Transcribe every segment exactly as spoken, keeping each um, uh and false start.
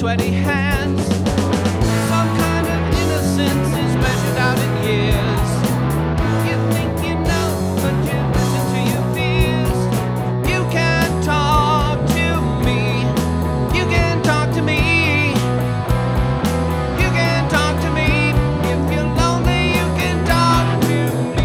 sweaty hands. Some kind of innocence is measured out in years. You think you know, but you listen to your fears. You can't talk to me. You can talk to me. You can talk to me. If you're lonely, you can talk to me.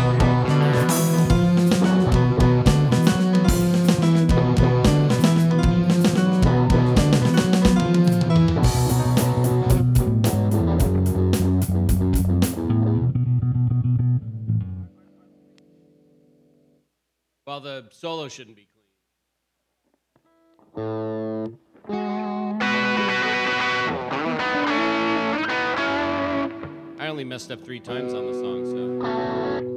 Well, the solo shouldn't be clean. I only messed up three times on the song, so.